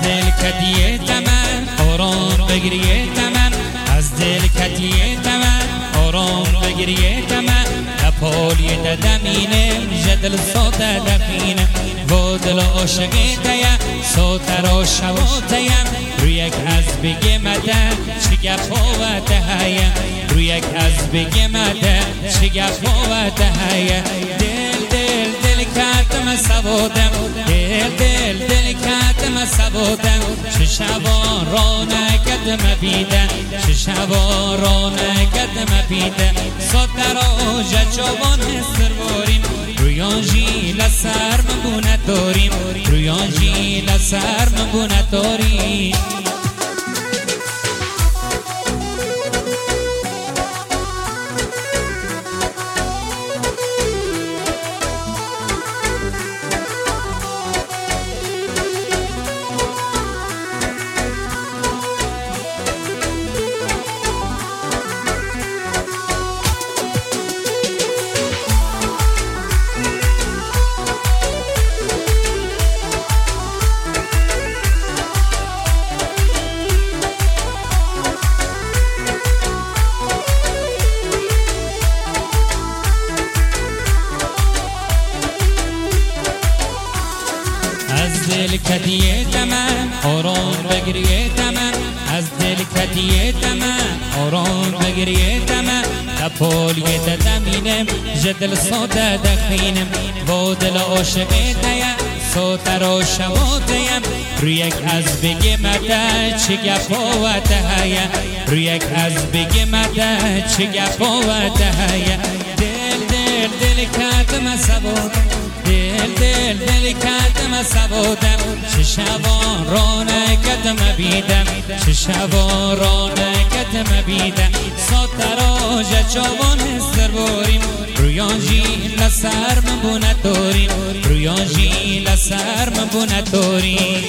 دل کدیه تمن آرام بگیریه تمن از دل کدیه تمن آرام بگیریه تمن لپالی دمینه جدل صوت دفینه و دل عاشقی تیم صوت را شواتیم روی یک از بگه مده چه گفاوت هیم روی یک از بگه مده چه گفاوت هیم دل کردم سوادم دل کردم سوادم چه شبان را نکدم بیدم چه شبان را نکدم بیدم صد دراجه جوان سروریم رویان جیل سر مبونه داریم رویان جیل سر مبونه داریم از دل کدیه تمن آرام بگیریه تمن از دل کدیه تمن آرام بگیریه تمن لپالی دمینم جدل صوت دخینم با دل عاشقی تیم صوت را شواتیم روی یک از بگه مده چه گفاوت هیم روی یک از بگه مده چه گفاوت هیم دل کردم سوادم دل کردم سوادم چه شبان را نکدم بیدم چه شبان را نکدم بیدم صد دراجه جوان سروریم رویان جیل سر مبونه داریم رویان جیل سر مبونه داریم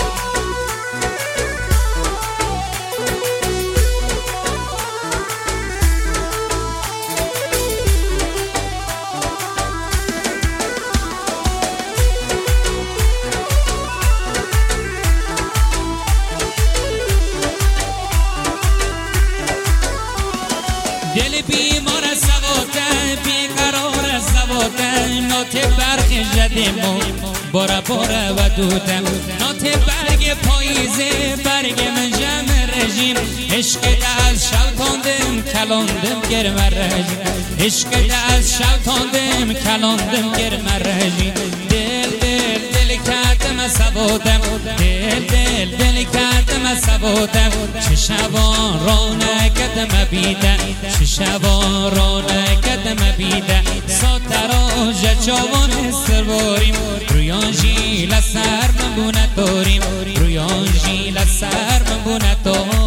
دل بیمار سواته بیقرار سواته نات برق جدیمو بارا و دودم نات برگ پاییزه برگ من جمع رژیم عشق از شوتاندم کلاندم گرم رژیم عشق از شوتاندم کلاندم گرم رژیم دل کردم سوادم دل کردم سوادم چه شبان را نکدم بیدم چه شبان را نکدم بیدم صد دراجه جوان سروریم رویان جیل سر مبونه داریم رویان جیل سر مبونه داریم